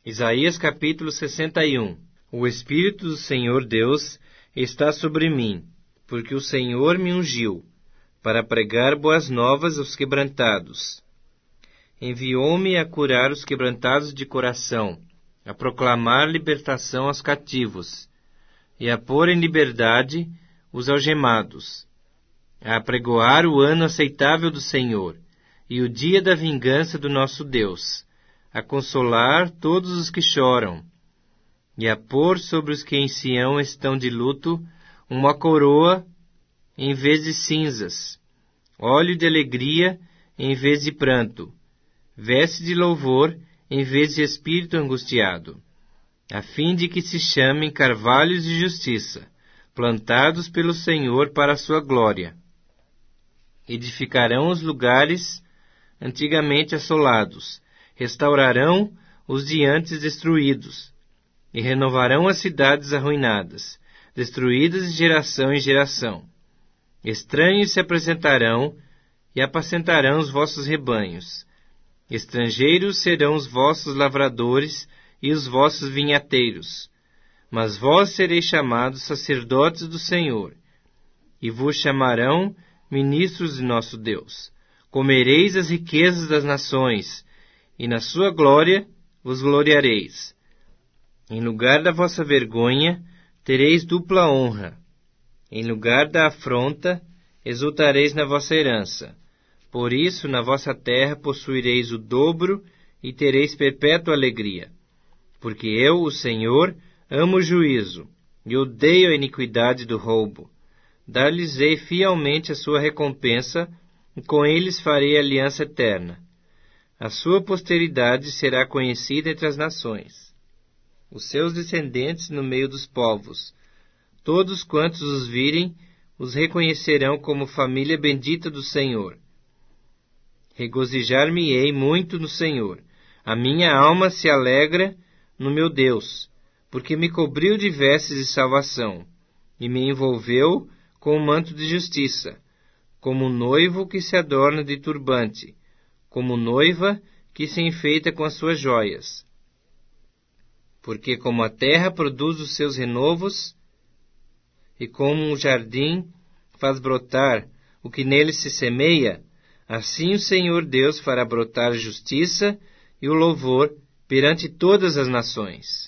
Isaías capítulo 61. O Espírito do Senhor Deus está sobre mim, porque o Senhor me ungiu, para pregar boas novas aos quebrantados. Enviou-me a curar os quebrantados de coração, a proclamar libertação aos cativos, e a pôr em liberdade os algemados, a apregoar o ano aceitável do Senhor, e o dia da vingança do nosso Deus, a consolar todos os que choram, e a pôr sobre os que em Sião estão de luto uma coroa em vez de cinzas, óleo de alegria em vez de pranto, veste de louvor em vez de espírito angustiado, a fim de que se chamem carvalhos de justiça, plantados pelo Senhor para a sua glória. Edificarão os lugares antigamente assolados, restaurarão os de antes destruídos, e renovarão as cidades arruinadas, destruídas de geração em geração. Estranhos se apresentarão e apacentarão os vossos rebanhos. Estrangeiros serão os vossos lavradores e os vossos vinhateiros. Mas vós sereis chamados sacerdotes do Senhor, e vos chamarão ministros de nosso Deus. Comereis as riquezas das nações, e na sua glória vos gloriareis. Em lugar da vossa vergonha, tereis dupla honra. Em lugar da afronta, exultareis na vossa herança. Por isso, na vossa terra possuireis o dobro e tereis perpétua alegria. Porque eu, o Senhor, amo o juízo e odeio a iniquidade do roubo. Dar-lhes-ei fielmente a sua recompensa, e com eles farei aliança eterna. A sua posteridade será conhecida entre as nações, os seus descendentes no meio dos povos. Todos quantos os virem, os reconhecerão como família bendita do Senhor. Regozijar-me-ei muito no Senhor. A minha alma se alegra no meu Deus, porque me cobriu de vestes de salvação, e me envolveu com um manto de justiça, como um noivo que se adorna de turbante, como noiva que se enfeita com as suas joias. Porque como a terra produz os seus renovos, e como um jardim faz brotar o que nele se semeia, assim o Senhor Deus fará brotar a justiça e o louvor perante todas as nações.